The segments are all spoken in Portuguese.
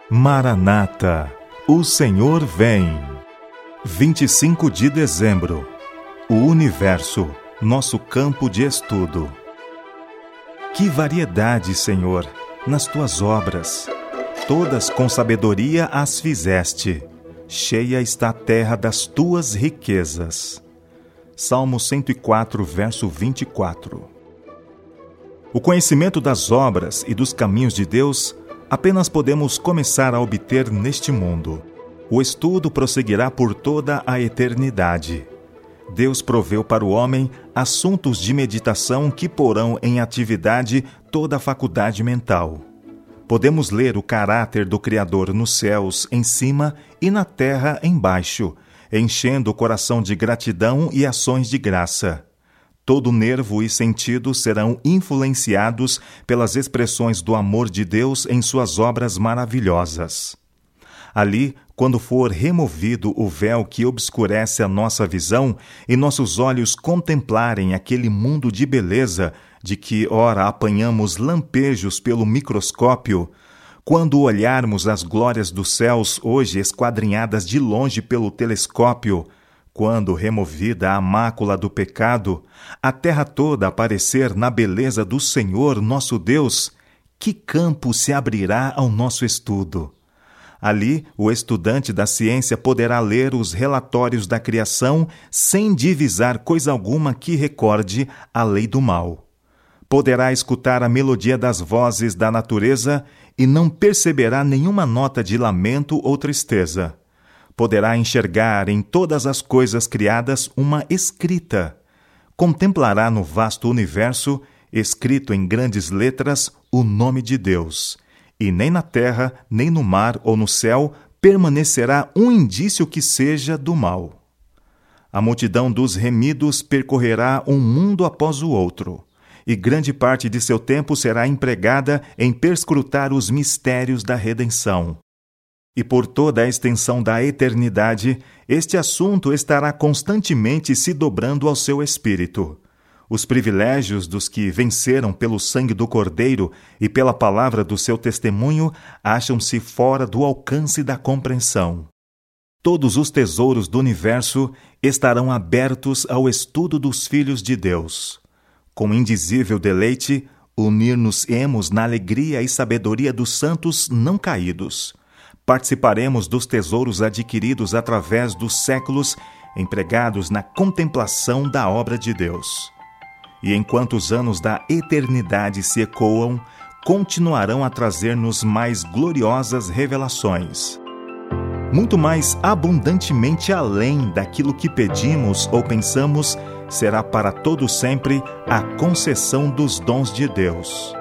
Maranata, o Senhor vem. 25 de dezembro. O universo, nosso campo de estudo. Que variedade, Senhor, nas tuas obras! Todas com sabedoria as fizeste. Cheia está a terra das tuas riquezas. Salmo 104, verso 24. O conhecimento das obras e dos caminhos de Deus apenas podemos começar a obter neste mundo. O estudo prosseguirá por toda a eternidade. Deus proveu para o homem assuntos de meditação que porão em atividade toda a faculdade mental. Podemos ler o caráter do Criador nos céus em cima e na terra embaixo, enchendo o coração de gratidão e ações de graça. Todo nervo e sentido serão influenciados pelas expressões do amor de Deus em suas obras maravilhosas. Ali, quando for removido o véu que obscurece a nossa visão e nossos olhos contemplarem aquele mundo de beleza de que ora apanhamos lampejos pelo microscópio, quando olharmos as glórias dos céus hoje esquadrinhadas de longe pelo telescópio, quando removida a mácula do pecado, a terra toda aparecer na beleza do Senhor nosso Deus, que campo se abrirá ao nosso estudo? Ali, o estudante da ciência poderá ler os relatórios da criação sem divisar coisa alguma que recorde a lei do mal. Poderá escutar a melodia das vozes da natureza e não perceberá nenhuma nota de lamento ou tristeza. Poderá enxergar em todas as coisas criadas uma escrita. Contemplará no vasto universo, escrito em grandes letras, o nome de Deus. E nem na terra, nem no mar ou no céu permanecerá um indício que seja do mal. A multidão dos remidos percorrerá um mundo após o outro, e grande parte de seu tempo será empregada em perscrutar os mistérios da redenção. E por toda a extensão da eternidade, este assunto estará constantemente se dobrando ao seu espírito. Os privilégios dos que venceram pelo sangue do Cordeiro e pela palavra do seu testemunho acham-se fora do alcance da compreensão. Todos os tesouros do universo estarão abertos ao estudo dos filhos de Deus. Com indizível deleite, unir-nos-emos na alegria e sabedoria dos santos não caídos. Participaremos dos tesouros adquiridos através dos séculos, empregados na contemplação da obra de Deus. E enquanto os anos da eternidade se ecoam, continuarão a trazer-nos mais gloriosas revelações. Muito mais abundantemente além daquilo que pedimos ou pensamos, será para todo sempre a concessão dos dons de Deus.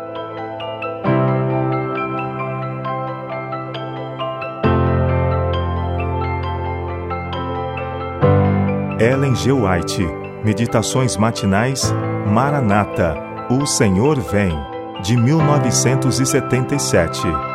Ellen G. White, Meditações Matinais, Maranata, o Senhor vem, de 1977.